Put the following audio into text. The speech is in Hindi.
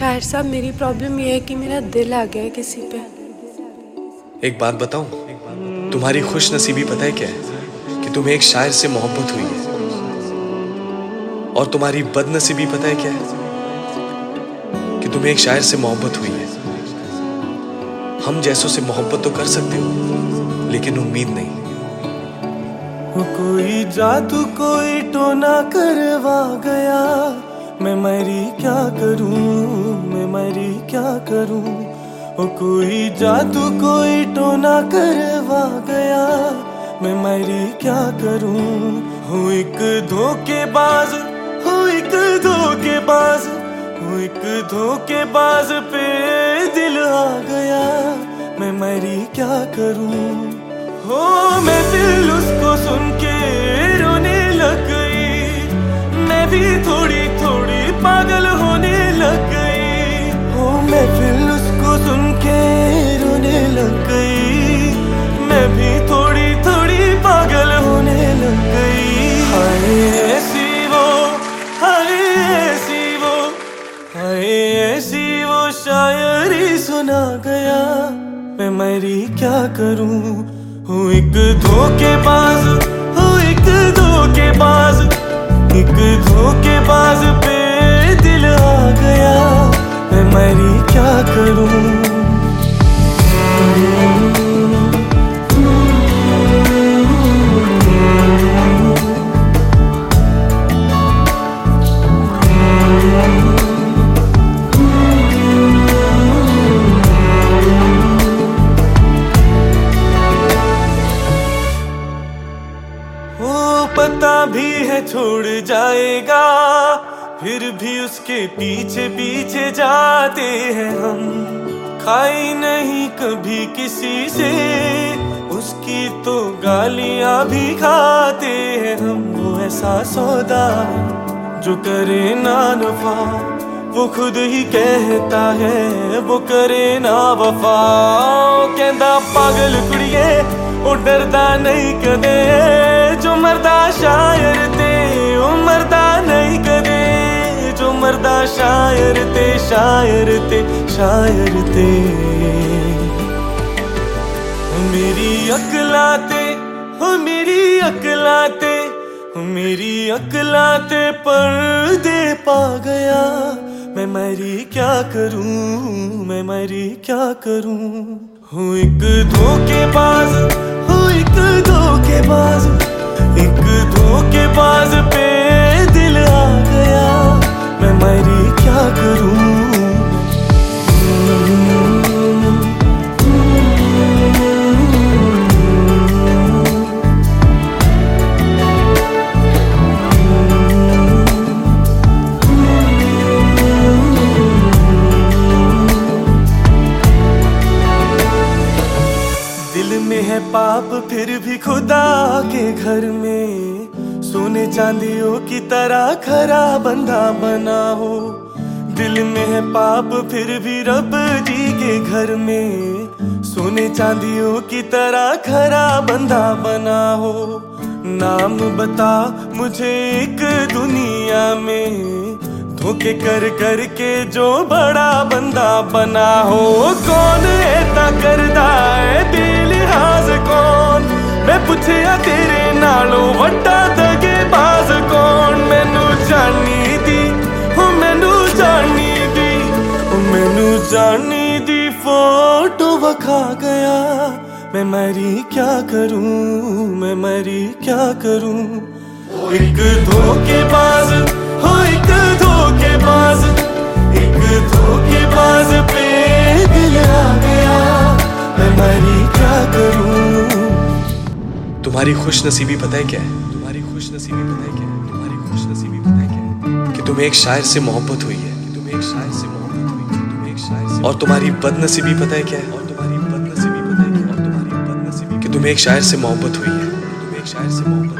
शायर साहब, मेरी प्रॉब्लम ये है कि मेरा दिल आ गया है किसी पे। एक बात बताऊं, तुम्हारी खुश नसीबी पता है क्या है? कि तुम्हें एक शायर से मोहब्बत हुई है। और तुम्हारी बदनसीबी पता है क्या है? कि तुम्हें एक शायर से मोहब्बत हुई है। हम जैसों से मोहब्बत तो कर सकते हो, लेकिन उम्मीद नहीं। कोई जादू कोई टोना करवा गया, मैं मरी क्या करूं, मैं मरी क्या करूं। ओ कोई जादू कोई टोना करवा गया, मैं मरी क्या करूं। हो एक धोखेबाज, हो एक धोखेबाज, हो एक धोखेबाज पे दिल आ गया, मैं मरी क्या करूं। हो मैं दिल उसको सुन के रोने लग गई, मैं भी थोड़ी थोड़ी पागल होने लग गई। हो मैं दिल उसको सुन के रोने लग गई, मैं भी थोड़ी थोड़ी पागल होने लग गई। हाय ऐसी वो, हाय ऐसी वो, हाय ऐसी वो शायरी सुना गया, मैं मरी क्या करूं। हो एक धोखेबाज, हो एक धोखेबाज, एक धोखेबाज पे दिल आ गया, मैं मरी क्या करूं। पता भी है छोड़ जाएगा, फिर भी उसके पीछे पीछे जाते हैं हम। खाई नहीं कभी किसी से, उसकी तो गालियां भी खाते हैं हम। वो ऐसा सौदा है जो करे ना नफा, वो खुद ही कहता है वो करे ना वफा। कहता पागल कुड़िए ओ डरदा नहीं कदे, जो मरदा शायर ते ओ मरदा नहीं कदे, जो मरदा शायर ते शायर ते शायर ते। मेरी अकलाते, हो मेरी अकलाते, मेरी अकलाते पर्दे पा गया, मैं मरी क्या करूं, मैं मरी क्या करूं। हो एक धोखेबाज, हो एक धोखेबाज, एक धोखेबाज पे दिल आ गया, मैं मरी क्या करूं। है पाप फिर भी खुदा के घर में, सोने चांदियों की तरह खरा बंदा बना हो। दिल में है पाप फिर भी रब जी के घर में, सोने चांदियों की तरह खरा बंदा बना हो। नाम बता मुझे एक दुनिया में, धोखे कर कर के जो बड़ा बंदा बना हो। कौन ऐसा करदा है बेलिहाज कौन, मैं पुछया तेरे नालों वड्डा दगेबाज कौन। मैनू जानी दी, हो मैनू जानी दी, हो मैनू जानी दी फोटो वखा गया, मैं मरी क्या करूं, मैं मरी क्या करूं। एक धोखेबाज, हो एक धोखेबाज, एक धोखेबाज पे दिल आ गया, मैं मरी क्या करूं। तुम्हारी खुश नसीबी पता है क्या है? तुम्हारी खुश नसीबी पता है क्या है? तुम्हारी खुश नसीबी पता है क्या है? कि तुम्हें एक शायर से मोहब्बत हुई है, कि तुम्हें एक शायर से मोहब्बत हुई है, तुम्हें एक शायर से। और तुम्हारी बदनसीबी पता है क्या है? और तुम्हारी बदनसीबी पता है क्या है? और तुम्हारी बदनसीबी कि तुम्हें एक शायर से मोहब्बत हुई है, तुम्हें एक शायर से मोहब्बत